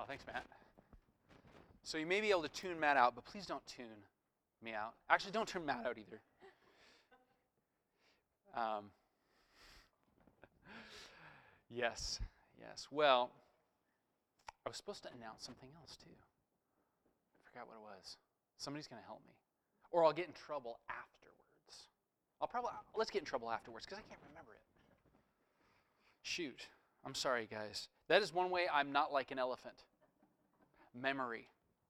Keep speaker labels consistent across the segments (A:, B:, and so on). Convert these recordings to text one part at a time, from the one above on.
A: Oh, thanks, Matt. So you may be able to tune Matt out, but please don't tune me out. Actually, don't tune Matt out either. Yes. Well, I was supposed to announce something else too. I forgot what it was. Somebody's going to help me. Or I'll get in trouble afterwards. Let's get in trouble afterwards because I can't remember it. Shoot. I'm sorry, guys. That is one way I'm not like an elephant. Memory.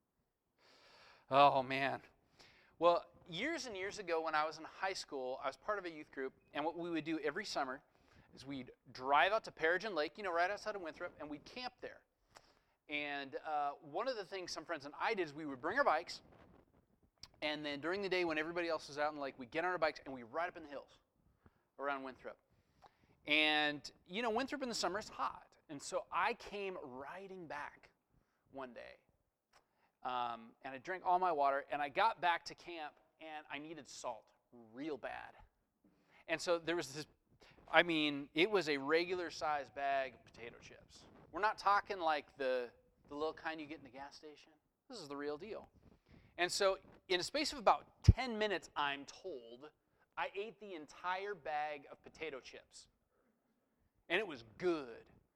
A: Oh, man. Well, years and years ago when I was in high school, I was part of a youth group, and what we would do every summer is we'd drive out to Pearrygin Lake, right outside of Winthrop, and we'd camp there. And one of the things some friends and I did is we would bring our bikes, and then during the day when everybody else was out in the lake, we'd get on our bikes and we'd ride up in the hills around Winthrop. And, Winthrop in the summer is hot. And so I came riding back one day, and I drank all my water, and I got back to camp, and I needed salt real bad. And so there was this, it was a regular-sized bag of potato chips. We're not talking like the little kind you get in the gas station. This is the real deal. And so in a space of about 10 minutes, I'm told, I ate the entire bag of potato chips. And it was good.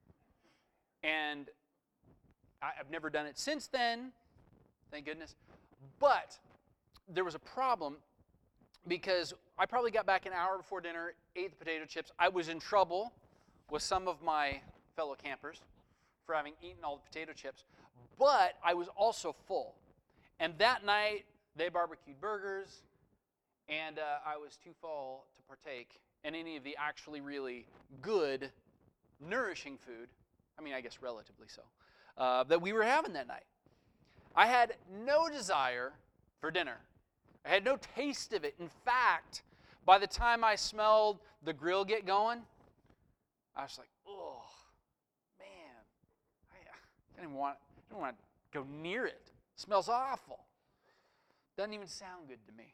A: And I've never done it since then, thank goodness. But there was a problem because I probably got back an hour before dinner, ate the potato chips. I was in trouble with some of my fellow campers for having eaten all the potato chips. But I was also full. And that night, they barbecued burgers, and I was too full to partake in any of the actually really good, nourishing food, I guess relatively so, that we were having that night. I had no desire for dinner. I had no taste of it. In fact, by the time I smelled the grill get going, I was like, oh, man, I don't want to go near it. It smells awful. Doesn't even sound good to me.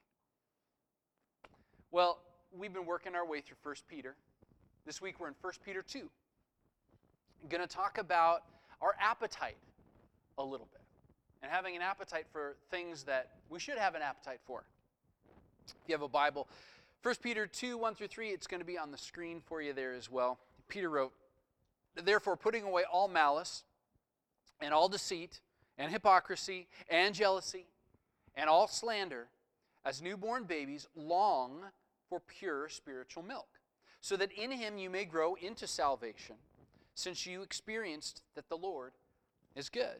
A: Well, we've been working our way through 1 Peter. This week we're in 1 Peter 2. I'm going to talk about our appetite a little bit and having an appetite for things that we should have an appetite for. If you have a Bible, 1 Peter 2, 1 through 3, it's going to be on the screen for you there as well. Peter wrote, "Therefore, putting away all malice and all deceit and hypocrisy and jealousy and all slander, as newborn babies long for pure spiritual milk, so that in him you may grow into salvation, since you experienced that the Lord is good."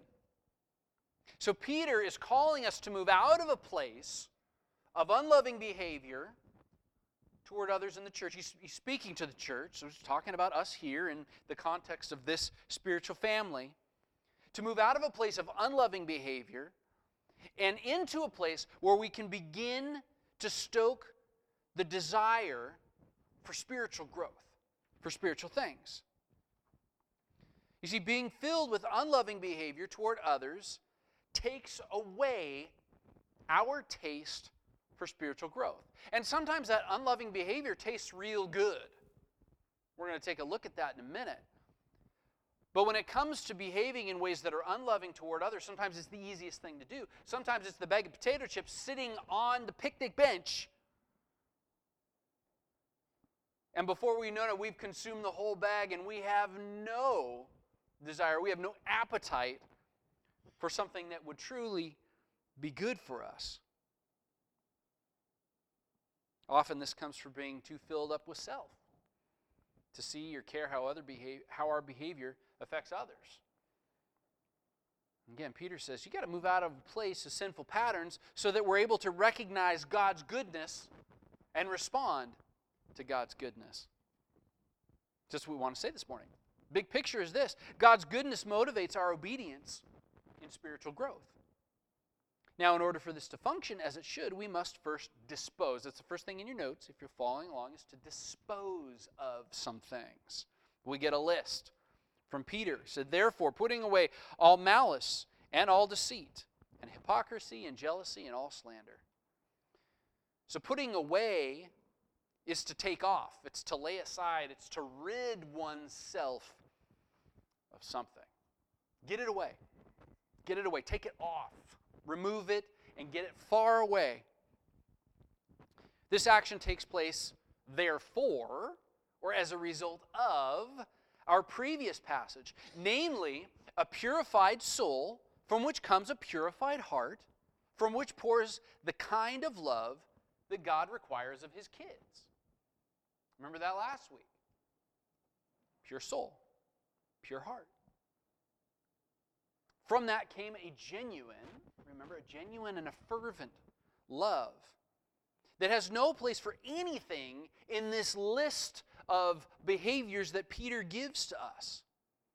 A: So Peter is calling us to move out of a place of unloving behavior toward others in the church. He's speaking to the church, so he's talking about us here in the context of this spiritual family, to move out of a place of unloving behavior and into a place where we can begin to stoke the desire for spiritual growth, for spiritual things. You see, being filled with unloving behavior toward others takes away our taste for spiritual growth. And sometimes that unloving behavior tastes real good. We're going to take a look at that in a minute. But when it comes to behaving in ways that are unloving toward others, sometimes it's the easiest thing to do. Sometimes it's the bag of potato chips sitting on the picnic bench. And before we know it, we've consumed the whole bag and we have no desire, we have no appetite for something that would truly be good for us. Often this comes from being too filled up with self to see or care how our behavior affects others. Again, Peter says, you got to move out of a place of sinful patterns so that we're able to recognize God's goodness and respond to God's goodness. Just what we want to say this morning. Big picture is this: God's goodness motivates our obedience in spiritual growth. Now, in order for this to function as it should, we must first dispose. That's the first thing in your notes, if you're following along, is to dispose of some things. We get a list from Peter. He said, "Therefore, putting away all malice and all deceit and hypocrisy and jealousy and all slander." So putting away is to take off. It's to lay aside. It's to rid oneself of something. Get it away. Get it away. Take it off. Remove it and get it far away. This action takes place, therefore, or as a result of, our previous passage, namely, a purified soul from which comes a purified heart, from which pours the kind of love that God requires of His kids. Remember that last week? Pure soul, pure heart. From that came a genuine and a fervent love that has no place for anything in this list of behaviors that Peter gives to us.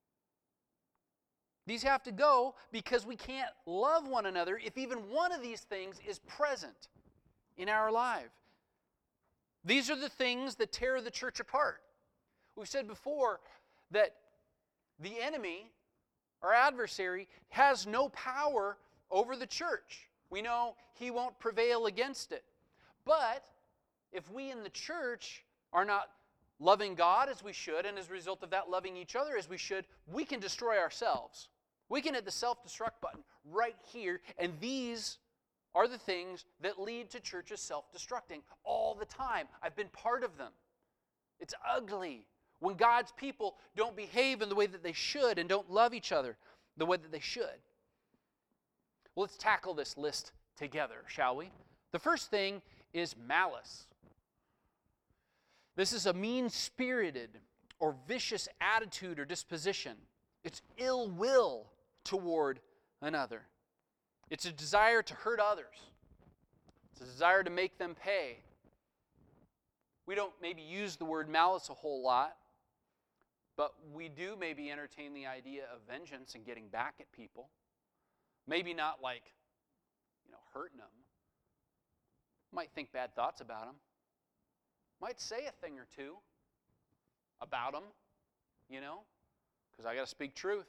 A: These have to go because we can't love one another if even one of these things is present in our life. These are the things that tear the church apart. We've said before that the enemy, our adversary, has no power over the church. We know he won't prevail against it. But if we in the church are not loving God as we should, and as a result of that loving each other as we should, we can destroy ourselves. We can hit the self-destruct button right here, and these are the things that lead to churches self-destructing all the time. I've been part of them. It's ugly when God's people don't behave in the way that they should and don't love each other the way that they should. Well, let's tackle this list together, shall we? The first thing is malice. This is a mean-spirited or vicious attitude or disposition. It's ill will toward another. It's a desire to hurt others. It's a desire to make them pay. We don't maybe use the word malice a whole lot, but we do maybe entertain the idea of vengeance and getting back at people. Maybe not like, hurting them. Might think bad thoughts about them. Might say a thing or two about them, because I got to speak truth.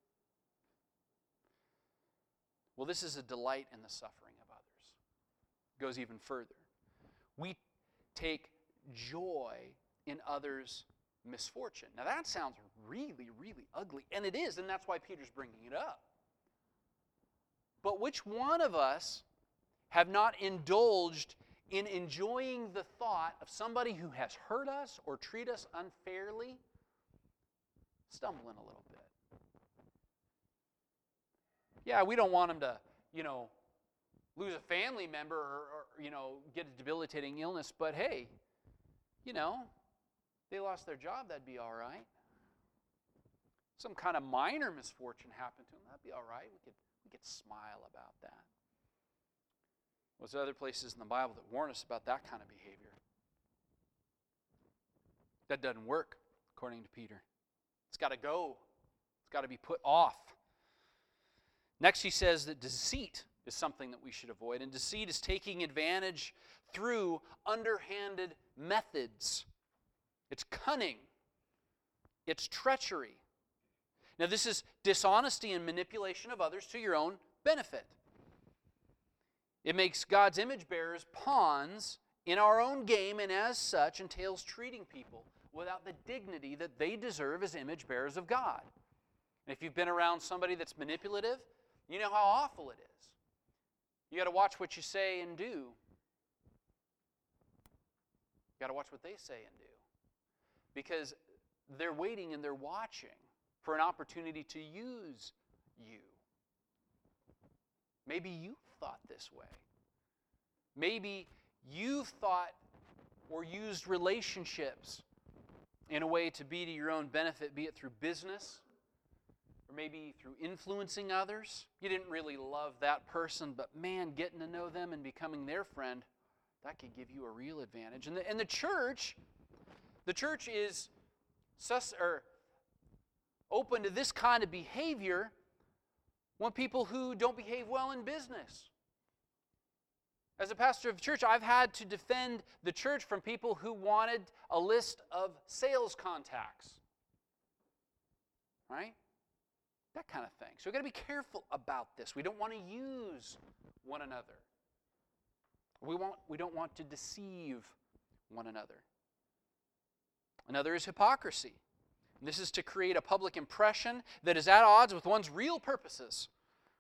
A: Well, this is a delight in the suffering of others. It goes even further. We take joy in others' misfortune. Now that sounds really, really ugly, and it is, and that's why Peter's bringing it up. But which one of us have not indulged in enjoying the thought of somebody who has hurt us or treat us unfairly stumbling a little bit? Yeah, we don't want them to, lose a family member or get a debilitating illness, but hey, they lost their job, that'd be all right. Some kind of minor misfortune happened to them, that'd be all right. We could smile about that. There's other places in the Bible that warn us about that kind of behavior. That doesn't work, according to Peter. It's got to go. It's got to be put off. Next, he says that deceit is something that we should avoid. And deceit is taking advantage through underhanded methods. It's cunning. It's treachery. Now, this is dishonesty and manipulation of others to your own benefit. It makes God's image bearers pawns in our own game, and as such entails treating people without the dignity that they deserve as image bearers of God. And if you've been around somebody that's manipulative, you know how awful it is. You got to watch what you say and do. You got to watch what they say and do. Because they're waiting and they're watching for an opportunity to use you. Maybe you thought this way. Maybe you've thought or used relationships in a way to be to your own benefit, be it through business or maybe through influencing others. You didn't really love that person, but man, getting to know them and becoming their friend, that could give you a real advantage. And the church is open to this kind of behavior when people who don't behave well in business. As a pastor of the church, I've had to defend the church from people who wanted a list of sales contacts. Right? That kind of thing. So we've got to be careful about this. We don't want to use one another. We don't want to deceive one another. Another is hypocrisy. And this is to create a public impression that is at odds with one's real purposes,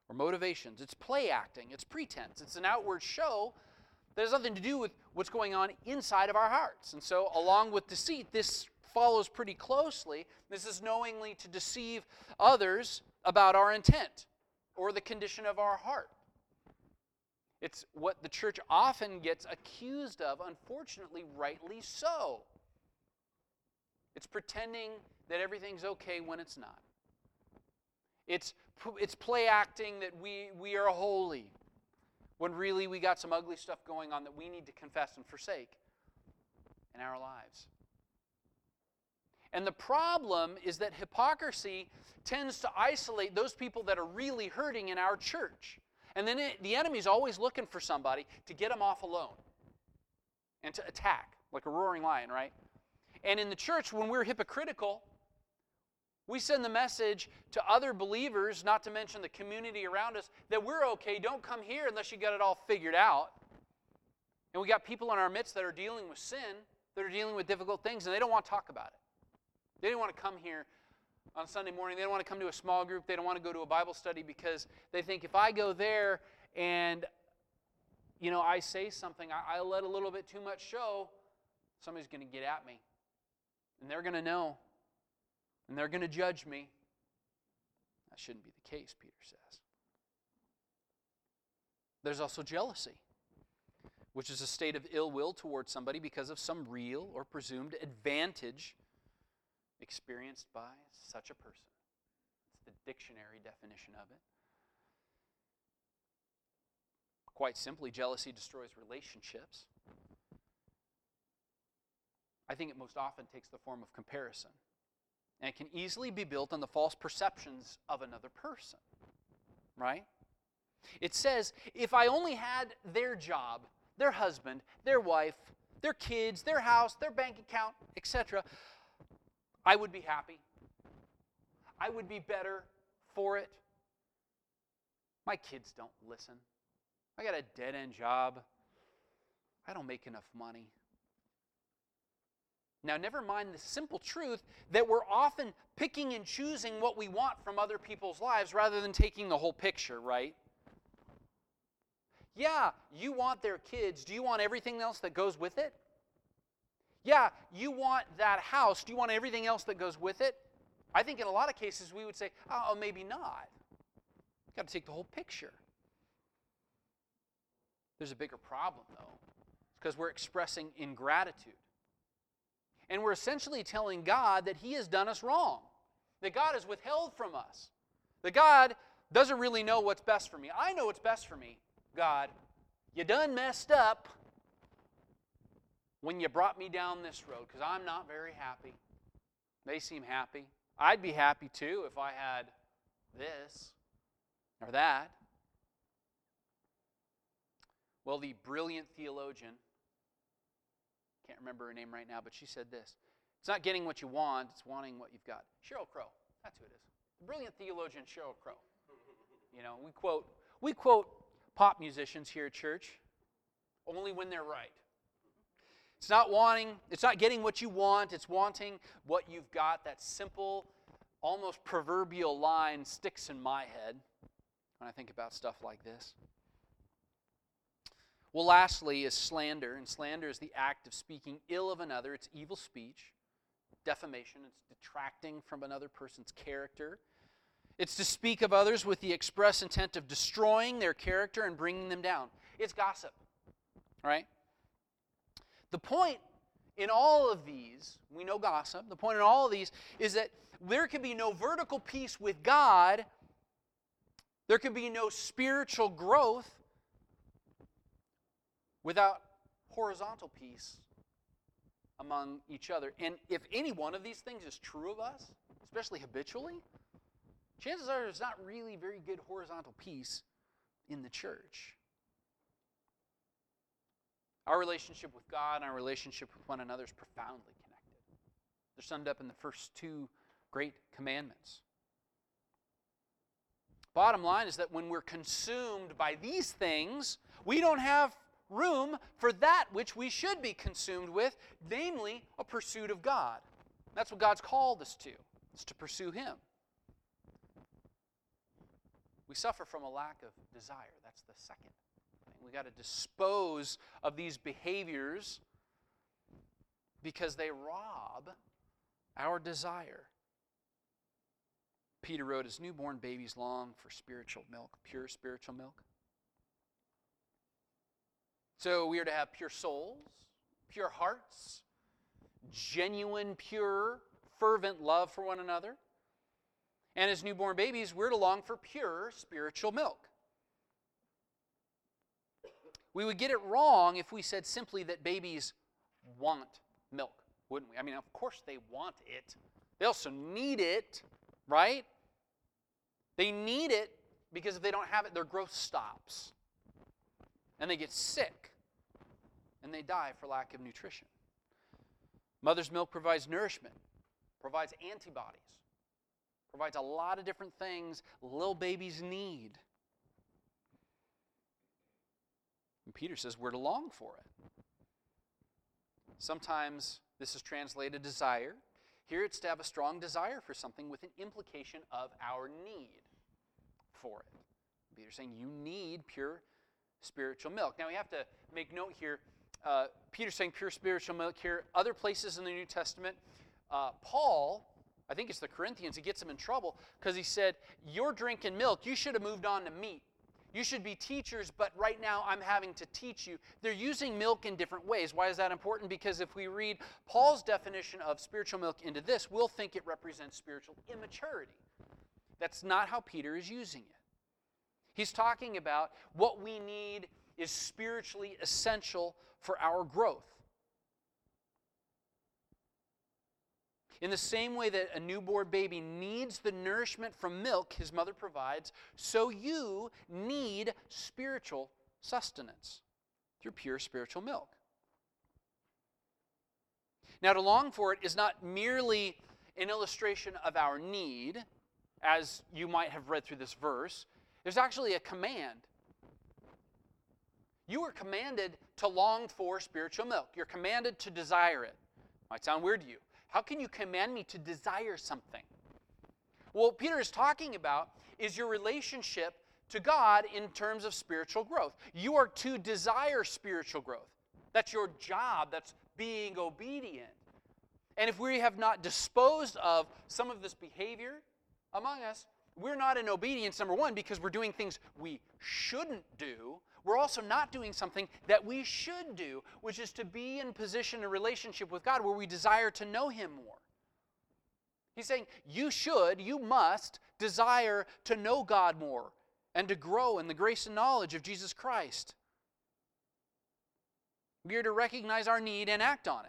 A: or motivations. It's play acting. It's pretense. It's an outward show that has nothing to do with what's going on inside of our hearts. And so, along with deceit, this follows pretty closely. This is knowingly to deceive others about our intent or the condition of our heart. It's what the church often gets accused of, unfortunately, rightly so. It's pretending that everything's okay when it's not. It's play acting that we are holy, when really we got some ugly stuff going on that we need to confess and forsake in our lives. And the problem is that hypocrisy tends to isolate those people that are really hurting in our church. And then the enemy's always looking for somebody to get them off alone and to attack, like a roaring lion, right? And in the church, when we're hypocritical, we send the message to other believers, not to mention the community around us, that we're okay. Don't come here unless you got it all figured out. And we got people in our midst that are dealing with sin, that are dealing with difficult things, and they don't want to talk about it. They don't want to come here on Sunday morning. They don't want to come to a small group. They don't want to go to a Bible study because they think if I go there and, I say something, I let a little bit too much show, somebody's going to get at me. And they're going to know. And they're going to judge me. That shouldn't be the case, Peter says. There's also jealousy, which is a state of ill will towards somebody because of some real or presumed advantage experienced by such a person. It's the dictionary definition of it. Quite simply, jealousy destroys relationships. I think it most often takes the form of comparison. And it can easily be built on the false perceptions of another person. Right? It says, if I only had their job, their husband, their wife, their kids, their house, their bank account, etc., I would be happy. I would be better for it. My kids don't listen. I got a dead-end job. I don't make enough money. Now, never mind the simple truth that we're often picking and choosing what we want from other people's lives rather than taking the whole picture, right? Yeah, you want their kids. Do you want everything else that goes with it? Yeah, you want that house. Do you want everything else that goes with it? I think in a lot of cases we would say, oh, maybe not. You've got to take the whole picture. There's a bigger problem, though. It's because we're expressing ingratitude. And we're essentially telling God that He has done us wrong. That God has withheld from us. That God doesn't really know what's best for me. I know what's best for me, God. You done messed up when you brought me down this road, because I'm not very happy. They seem happy. I'd be happy too if I had this or that. Well, the brilliant theologian, can't remember her name right now, but she said this: it's not getting what you want, it's wanting what you've got. Sheryl Crow, that's who it is. The brilliant theologian Sheryl Crow. We quote pop musicians here at church only when they're right. It's not getting what you want, it's wanting what you've got. That simple, almost proverbial line sticks in my head when I think about stuff like this. Well, lastly is slander, and slander is the act of speaking ill of another. It's evil speech, defamation, it's detracting from another person's character. It's to speak of others with the express intent of destroying their character and bringing them down. It's gossip, right? The point in all of these, we know gossip, the point in all of these is that there can be no vertical peace with God, there can be no spiritual growth without horizontal peace among each other. And if any one of these things is true of us, especially habitually, chances are there's not really very good horizontal peace in the church. Our relationship with God and our relationship with one another is profoundly connected. They're summed up in the first two great commandments. Bottom line is that when we're consumed by these things, we don't have room for that which we should be consumed with, namely a pursuit of God. That's what God's called us to, is to pursue Him. We suffer from a lack of desire. That's the second thing. We got to dispose of these behaviors because they rob our desire. Peter wrote, as newborn babies long for spiritual milk, pure spiritual milk. So we are to have pure souls, pure hearts, genuine, pure, fervent love for one another. And as newborn babies, we're to long for pure spiritual milk. We would get it wrong if we said simply that babies want milk, wouldn't we? I mean, of course they want it. They also need it, right? They need it because if they don't have it, their growth stops. And they get sick. And they die for lack of nutrition. Mother's milk provides nourishment, provides antibodies, provides a lot of different things little babies need. And Peter says we're to long for it. Sometimes this is translated desire. Here it's to have a strong desire for something with an implication of our need for it. Peter's saying you need pure spiritual milk. Now we have to make note here, Peter's saying pure spiritual milk here. Other places in the New Testament, Paul, I think it's the Corinthians, he gets them in trouble because he said, you're drinking milk, you should have moved on to meat. You should be teachers, but right now I'm having to teach you. They're using milk in different ways. Why is that important? Because if we read Paul's definition of spiritual milk into this, we'll think it represents spiritual immaturity. That's not how Peter is using it. He's talking about what we need is spiritually essential for our growth. In the same way that a newborn baby needs the nourishment from milk his mother provides, so you need spiritual sustenance through pure spiritual milk. Now, to long for it is not merely an illustration of our need, as you might have read through this verse. There's actually a command. You are commanded to long for spiritual milk. You're commanded to desire it. Might sound weird to you. How can you command me to desire something? Well, what Peter is talking about is your relationship to God in terms of spiritual growth. You are to desire spiritual growth. That's your job. That's being obedient. And if we have not disposed of some of this behavior among us, we're not in obedience, number one, because we're doing things we shouldn't do. We're also not doing something that we should do, which is to be in position, a relationship with God where we desire to know Him more. He's saying you should, you must desire to know God more and to grow in the grace and knowledge of Jesus Christ. We are to recognize our need and act on it.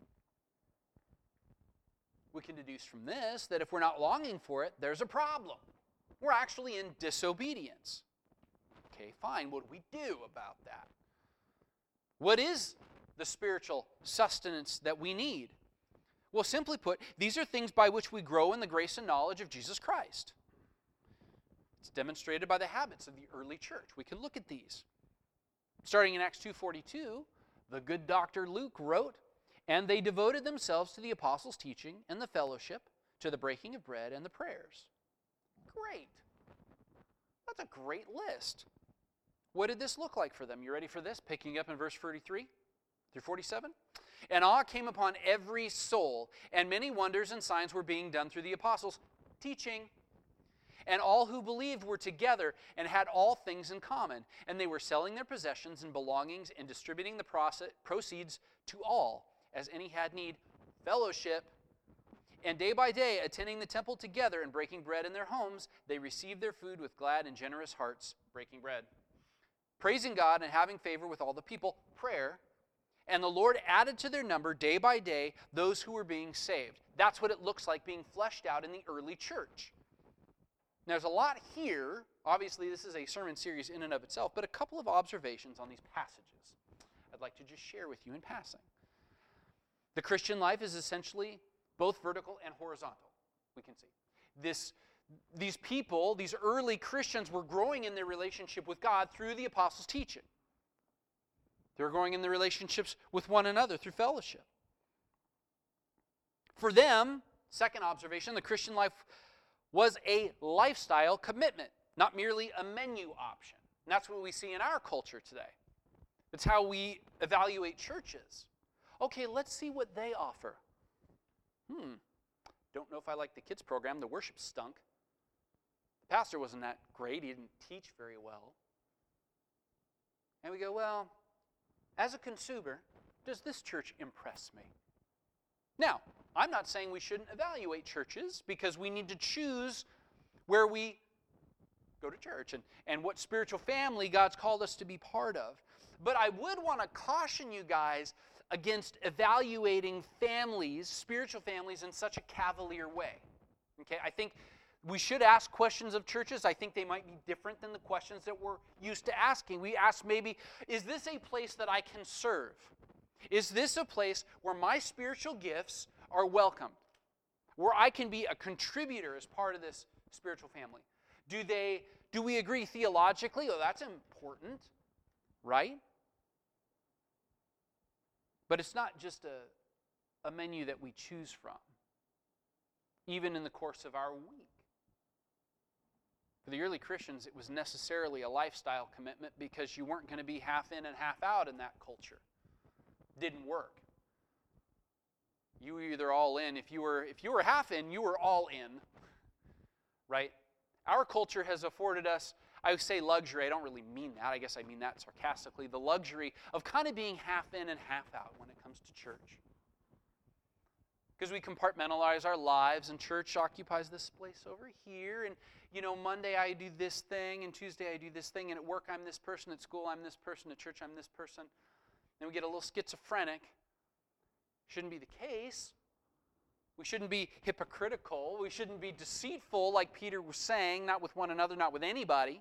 A: We can deduce from this that if we're not longing for it, there's a problem. We're actually in disobedience. Okay, fine. What do we do about that? What is the spiritual sustenance that we need? Well, simply put, these are things by which we grow in the grace and knowledge of Jesus Christ. It's demonstrated by the habits of the early church. We can look at these. Starting in Acts 2:42, the good Dr. Luke wrote, "And they devoted themselves to the apostles' teaching and the fellowship, to the breaking of bread and the prayers." Great. That's a great list. What did this look like for them? You ready for this? Picking up in verse 43 through 47. "And awe came upon every soul, and many wonders and signs were being done through the apostles' teaching. And all who believed were together and had all things in common. And they were selling their possessions and belongings and distributing the proceeds to all, as any had need." Fellowship. "And day by day, attending the temple together and breaking bread in their homes, they received their food with glad and generous hearts," breaking bread. "Praising God and having favor with all the people," prayer. "And the Lord added to their number day by day those who were being saved." That's what it looks like being fleshed out in the early church. Now, there's a lot here. Obviously, this is a sermon series in and of itself, but a couple of observations on these passages I'd like to just share with you in passing. The Christian life is essentially both vertical and horizontal, we can see. These people, these early Christians, were growing in their relationship with God through the apostles' teaching. They were growing in their relationships with one another through fellowship. For them, second observation, the Christian life was a lifestyle commitment. not merely a menu option. And that's what we see in our culture today. It's how we evaluate churches. Okay, let's see what they offer. Don't know if I like the kids program. The worship stunk. The pastor wasn't that great. He didn't teach very well. And we go, well, as a consumer, does this church impress me? Now, I'm not saying we shouldn't evaluate churches, because we need to choose where we go to church and what spiritual family God's called us to be part of. But I would want to caution you guys against evaluating families, spiritual families, in such a cavalier way. Okay, I think we should ask questions of churches. I think they might be different than the questions that we're used to asking. We ask maybe, is this a place that I can serve? Is this a place where my spiritual gifts are welcomed? Where I can be a contributor as part of this spiritual family? Do we agree theologically? Oh, that's important, right? But it's not just a menu that we choose from, even in the course of our week. For the early Christians, it was necessarily a lifestyle commitment, because you weren't going to be half in and half out in that culture. Didn't work. You were either all in. If you were half in, you were all in. Right? Our culture has afforded us, I would say luxury. I don't really mean that. I guess I mean that sarcastically. The luxury of kind of being half in and half out when it comes to church. Because we compartmentalize our lives, and church occupies this place over here. And, Monday I do this thing, and Tuesday I do this thing, and at work I'm this person, at school I'm this person, at church I'm this person. And we get a little schizophrenic. Shouldn't be the case. We shouldn't be hypocritical. We shouldn't be deceitful, like Peter was saying, not with one another, not with anybody.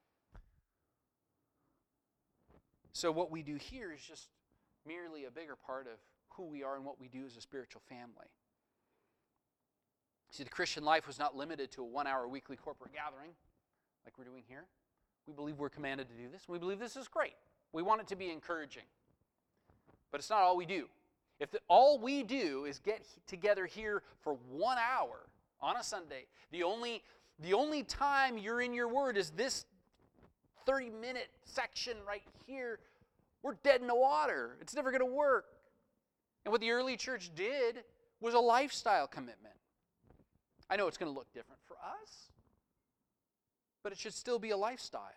A: So what we do here is just merely a bigger part of who we are and what we do as a spiritual family. See, the Christian life was not limited to a 1-hour weekly corporate gathering like we're doing here. We believe we're commanded to do this. We believe this is great. We want it to be encouraging. But it's not all we do. If all we do is get together here for 1 hour on a Sunday, the only time you're in your Word is this 30-minute section right here, we're dead in the water. It's never going to work. And what the early church did was a lifestyle commitment. I know it's going to look different for us, but it should still be a lifestyle.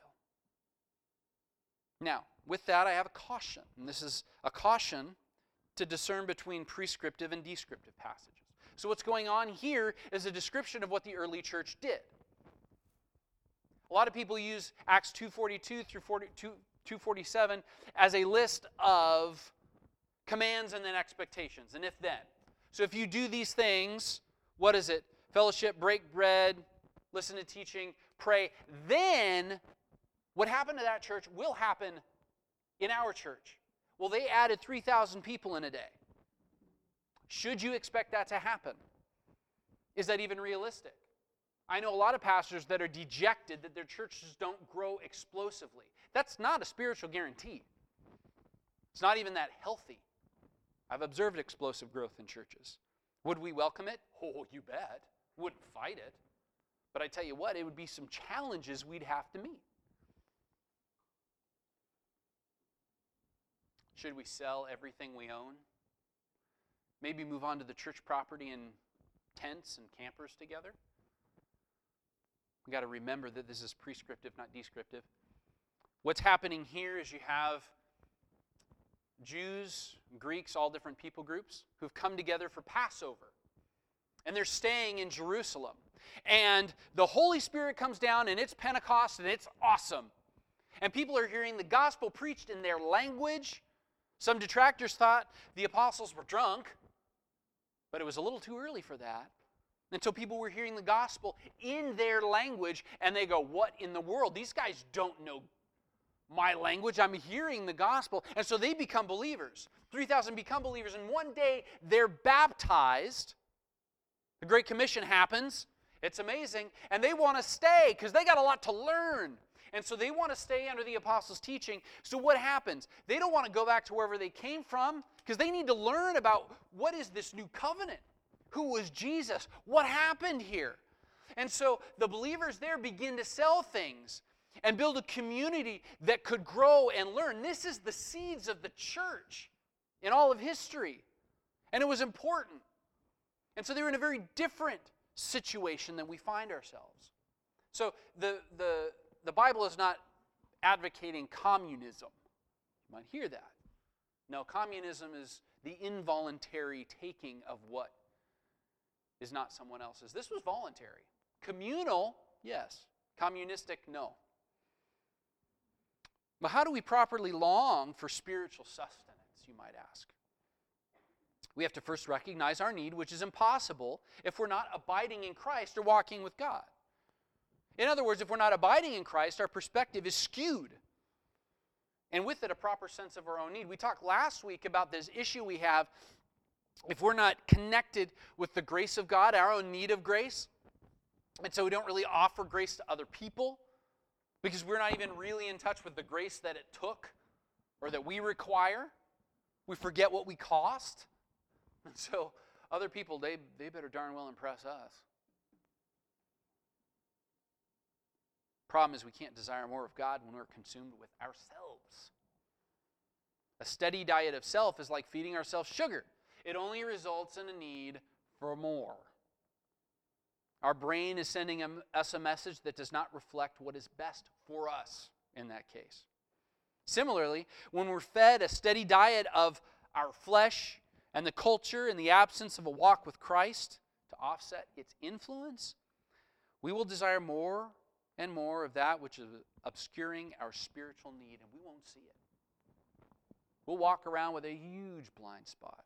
A: Now, with that, I have a caution. And this is a caution to discern between prescriptive and descriptive passages. So what's going on here is a description of what the early church did. A lot of people use Acts 2:42 through 2:47 as a list of commands and then expectations, and if then. So if you do these things, what is it? Fellowship, break bread, listen to teaching, pray. Then what happened to that church will happen in our church. Well, they added 3,000 people in a day. Should you expect that to happen? Is that even realistic? I know a lot of pastors that are dejected that their churches don't grow explosively. That's not a spiritual guarantee. It's not even that healthy. I've observed explosive growth in churches. Would we welcome it? Oh, you bet. Wouldn't fight it. But I tell you what, it would be some challenges we'd have to meet. Should we sell everything we own? Maybe move on to the church property in tents and campers together? We've got to remember that this is prescriptive, not descriptive. What's happening here is you have Jews, Greeks, all different people groups who've come together for Passover. And they're staying in Jerusalem. And the Holy Spirit comes down, and it's Pentecost, and it's awesome. And people are hearing the gospel preached in their language. Some detractors thought the apostles were drunk, but it was a little too early for that. Until people were hearing the gospel in their language, and they go, what in the world? These guys don't know my language. I'm hearing the gospel. And so they become believers. 3,000 become believers, and one day they're baptized. The Great Commission happens. It's amazing. And they want to stay because they got a lot to learn. And so they want to stay under the apostles' teaching. So what happens? They don't want to go back to wherever they came from because they need to learn about what is this new covenant. Who was Jesus? What happened here? And so the believers there begin to sell things and build a community that could grow and learn. This is the seeds of the church in all of history. And it was important. And so they were in a very different situation than we find ourselves. So the Bible is not advocating communism. You might hear that. No, communism is the involuntary taking of what is not someone else's. This was voluntary. Communal, yes. Communistic, no. But how do we properly long for spiritual sustenance, you might ask? We have to first recognize our need, which is impossible if we're not abiding in Christ or walking with God. In other words, if we're not abiding in Christ, our perspective is skewed. And with it, a proper sense of our own need. We talked last week about this issue we have if we're not connected with the grace of God, our own need of grace. And so we don't really offer grace to other people because we're not even really in touch with the grace that it took or that we require. We forget what we cost. And so other people, they better darn well impress us. Problem is we can't desire more of God when we're consumed with ourselves. A steady diet of self is like feeding ourselves sugar. It only results in a need for more. Our brain is sending us a message that does not reflect what is best for us in that case. Similarly, when we're fed a steady diet of our flesh and the culture in the absence of a walk with Christ to offset its influence, we will desire more and more of that which is obscuring our spiritual need, and we won't see it. We'll walk around with a huge blind spot.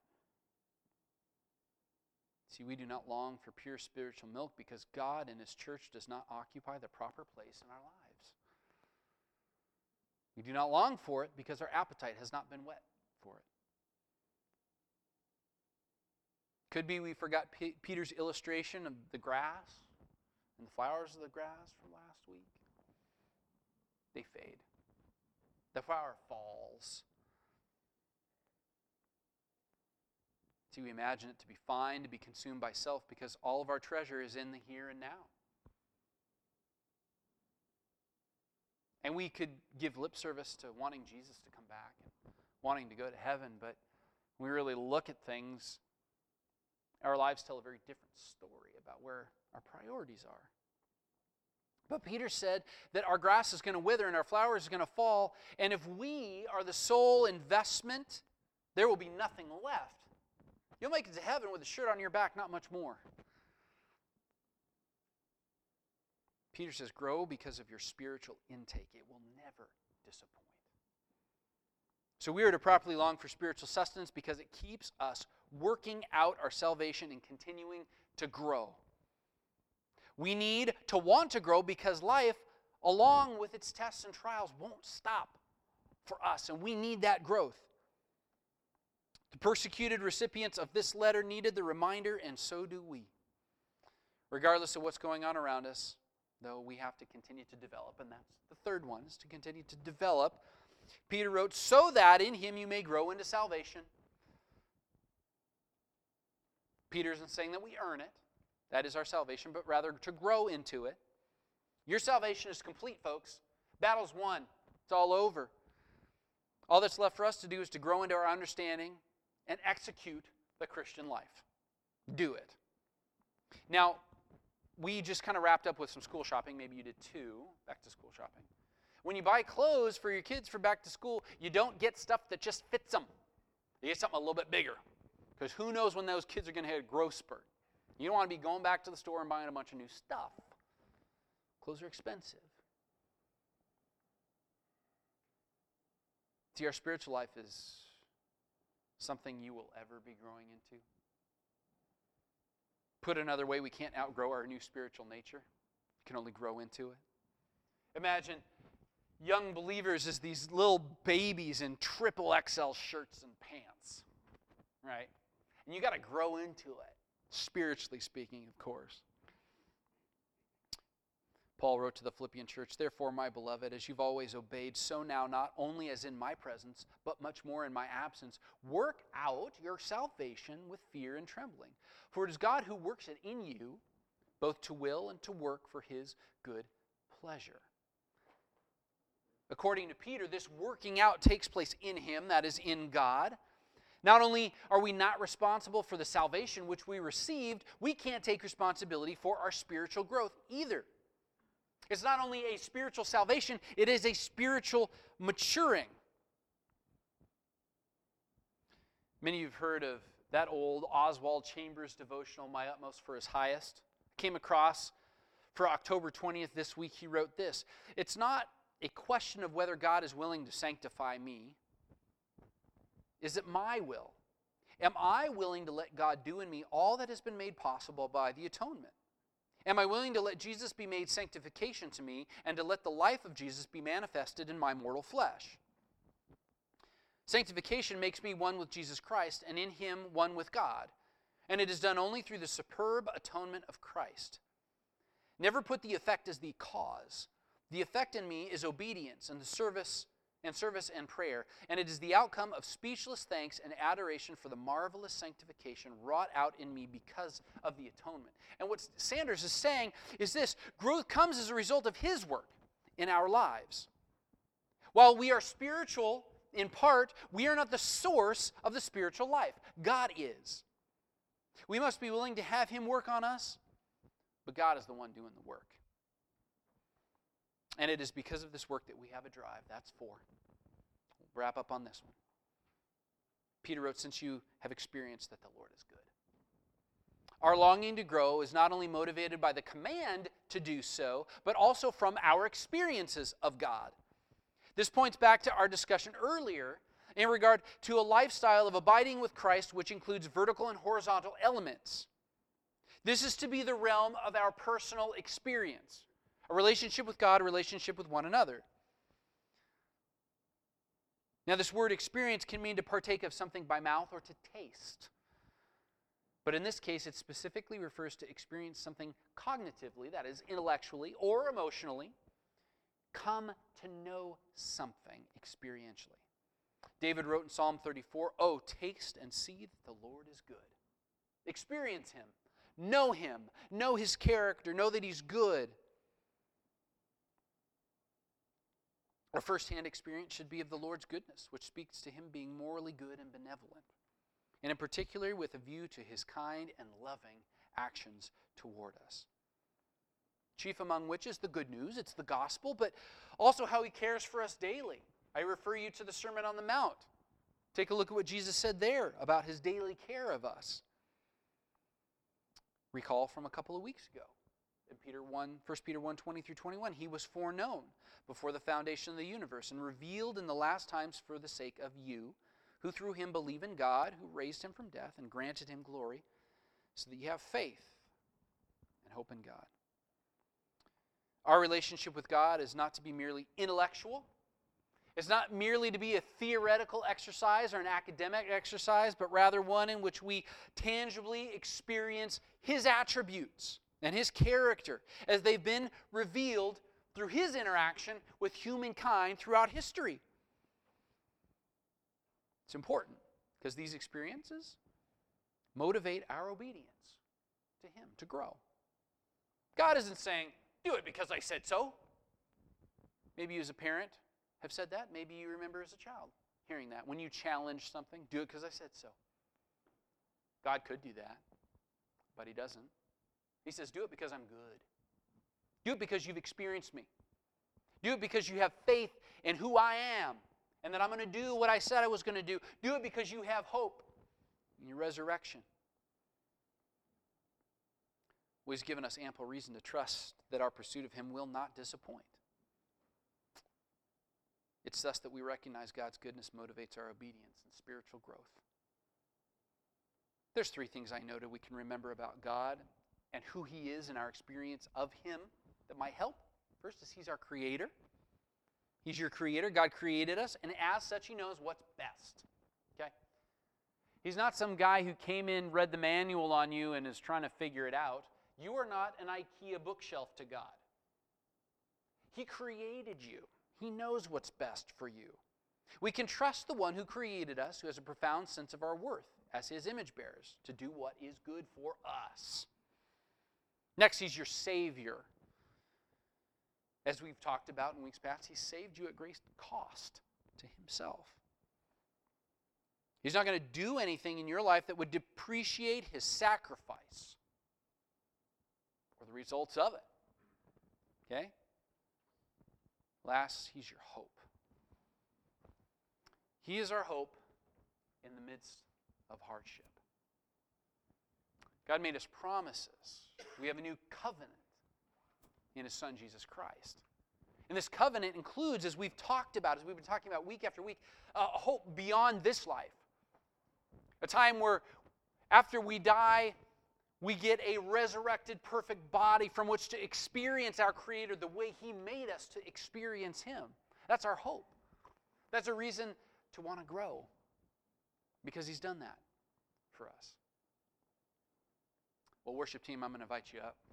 A: See, we do not long for pure spiritual milk because God and His church does not occupy the proper place in our lives. We do not long for it because our appetite has not been whet for it. Could be we forgot Peter's illustration of the grass and the flowers of the grass from last week. They fade. The flower falls. See, we imagine it to be fine, to be consumed by self, because all of our treasure is in the here and now. And we could give lip service to wanting Jesus to come back and wanting to go to heaven, but when we really look at things, our lives tell a very different story about where our priorities are. But Peter said that our grass is going to wither and our flowers is going to fall, and if we are the sole investment, there will be nothing left. You'll make it to heaven with a shirt on your back, not much more. Peter says, grow because of your spiritual intake. It will never disappoint. So we are to properly long for spiritual sustenance because it keeps us working out our salvation and continuing to grow. We need to want to grow because life, along with its tests and trials, won't stop for us, and we need that growth. The persecuted recipients of this letter needed the reminder, and so do we. Regardless of what's going on around us, though, we have to continue to develop, and that's the third one, is to continue to develop. Peter wrote, so that in Him you may grow into salvation. Peter isn't saying that we earn it. That is our salvation, but rather to grow into it. Your salvation is complete, folks. Battle's won. It's all over. All that's left for us to do is to grow into our understanding and execute the Christian life. Do it. Now, we just kind of wrapped up with some school shopping. Maybe you did too, back to school shopping. When you buy clothes for your kids for back to school, you don't get stuff that just fits them. You get something a little bit bigger. Because who knows when those kids are going to hit a growth spurt. You don't want to be going back to the store and buying a bunch of new stuff. Clothes are expensive. See, our spiritual life is something you will ever be growing into. Put another way, we can't outgrow our new spiritual nature. We can only grow into it. Imagine young believers as these little babies in triple XL shirts and pants, right? And you got to grow into it, spiritually speaking, of course. Paul wrote to the Philippian church, therefore, my beloved, as you've always obeyed, so now, not only as in my presence, but much more in my absence, work out your salvation with fear and trembling. For it is God who works it in you, both to will and to work for His good pleasure. According to Peter, this working out takes place in Him, that is, in God. Not only are we not responsible for the salvation which we received, we can't take responsibility for our spiritual growth either. It's not only a spiritual salvation, it is a spiritual maturing. Many of you have heard of that old Oswald Chambers devotional, My Utmost for His Highest. Came across for October 20th this week. He wrote this: "It's not a question of whether God is willing to sanctify me. Is it my will? Am I willing to let God do in me all that has been made possible by the atonement? Am I willing to let Jesus be made sanctification to me and to let the life of Jesus be manifested in my mortal flesh? Sanctification makes me one with Jesus Christ, and in Him one with God. And it is done only through the superb atonement of Christ. Never put the effect as the cause. The effect in me is obedience and the service and prayer, and it is the outcome of speechless thanks and adoration for the marvelous sanctification wrought out in me because of the atonement." And what Sanders is saying is this: growth comes as a result of His work in our lives. While we are spiritual in part, we are not the source of the spiritual life. God is. We must be willing to have Him work on us, but God is the one doing the work. And it is because of this work that we have a drive. That's 4. We'll wrap up on this one. Peter wrote, "Since you have experienced that the Lord is good." Our longing to grow is not only motivated by the command to do so, but also from our experiences of God. This points back to our discussion earlier in regard to a lifestyle of abiding with Christ, which includes vertical and horizontal elements. This is to be the realm of our personal experience. A relationship with God, a relationship with one another. Now, this word experience can mean to partake of something by mouth or to taste. But in this case, it specifically refers to experience something cognitively, that is, intellectually or emotionally. Come to know something experientially. David wrote in Psalm 34, "Oh, taste and see that the Lord is good." Experience Him. Know Him. Know His character. Know that He's good. Our first-hand experience should be of the Lord's goodness, which speaks to Him being morally good and benevolent, and in particular with a view to His kind and loving actions toward us. Chief among which is the good news, it's the gospel, but also how He cares for us daily. I refer you to the Sermon on the Mount. Take a look at what Jesus said there about His daily care of us. Recall from a couple of weeks ago. In 1 Peter 1, 20 through 21, He was foreknown before the foundation of the universe and revealed in the last times for the sake of you, who through Him believe in God, who raised Him from death and granted Him glory, so that you have faith and hope in God. Our relationship with God is not to be merely intellectual. It's not merely to be a theoretical exercise or an academic exercise, but rather one in which we tangibly experience His attributes and His character as they've been revealed through His interaction with humankind throughout history. It's important because these experiences motivate our obedience to Him to grow. God isn't saying, "Do it because I said so." Maybe you as a parent have said that. Maybe you remember as a child hearing that. When you challenge something, "Do it because I said so." God could do that, but He doesn't. He says, "Do it because I'm good. Do it because you've experienced me. Do it because you have faith in who I am and that I'm going to do what I said I was going to do. Do it because you have hope in your resurrection." Well, He's given us ample reason to trust that our pursuit of Him will not disappoint. It's thus that we recognize God's goodness motivates our obedience and spiritual growth. There's 3 things I noted we can remember about God and who He is in our experience of Him that might help. First is He's our Creator. He's your Creator. God created us, and as such, He knows what's best. Okay? He's not some guy who came in, read the manual on you, and is trying to figure it out. You are not an IKEA bookshelf to God. He created you. He knows what's best for you. We can trust the one who created us, who has a profound sense of our worth as His image bearers, to do what is good for us. Next, He's your Savior. As we've talked about in weeks past, He saved you at great cost to Himself. He's not going to do anything in your life that would depreciate His sacrifice or the results of it. Okay? Last, He's your hope. He is our hope in the midst of hardship. God made us promises. We have a new covenant in His Son, Jesus Christ. And this covenant includes, as we've talked about, as we've been talking about week after week, a hope beyond this life. A time where after we die, we get a resurrected, perfect body from which to experience our Creator the way He made us to experience Him. That's our hope. That's a reason to want to grow, because He's done that for us. Well, worship team, I'm going to invite you up.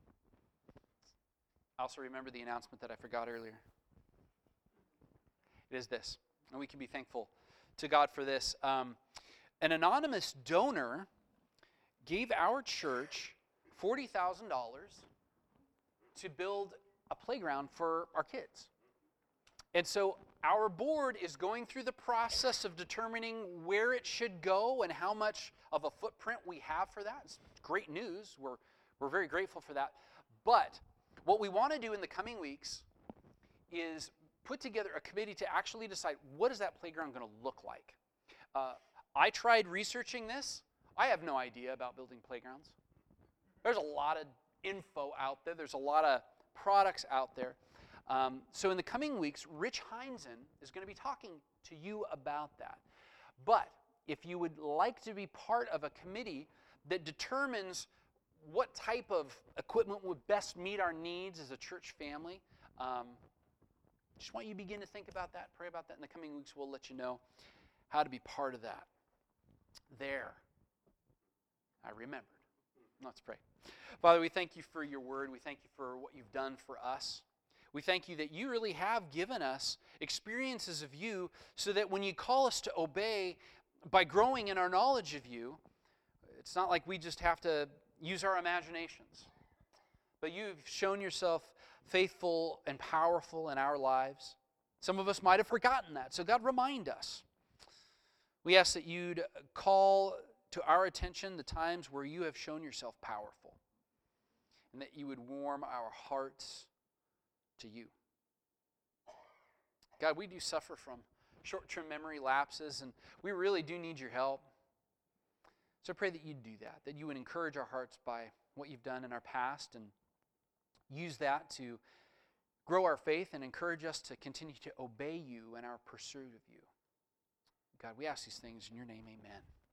A: I also remember the announcement that I forgot earlier. It is this, and we can be thankful to God for this. An anonymous donor gave our church $40,000 to build a playground for our kids. And so our board is going through the process of determining where it should go and how much of a footprint we have for that. It's great news. We're very grateful for that. But what we want to do in the coming weeks is put together a committee to actually decide, what is that playground going to look like? I tried researching this. I have no idea about building playgrounds. There's a lot of info out there. There's a lot of products out there. So in the coming weeks, Rich Heinzen is going to be talking to you about that. But if you would like to be part of a committee that determines what type of equipment would best meet our needs as a church family, just want you to begin to think about that, pray about that. In the coming weeks, we'll let you know how to be part of that. There, I remembered. Let's pray. Father, we thank you for your word. We thank you for what you've done for us. We thank you that you really have given us experiences of you so that when you call us to obey by growing in our knowledge of you, it's not like we just have to use our imaginations. But you've shown yourself faithful and powerful in our lives. Some of us might have forgotten that. So God, remind us. We ask that you'd call to our attention the times where you have shown yourself powerful, and that you would warm our hearts to you. God, we do suffer from short-term memory lapses, and we really do need your help. So I pray that you'd do that you would encourage our hearts by what you've done in our past, and use that to grow our faith and encourage us to continue to obey you in our pursuit of you. God, we ask these things in your name, amen.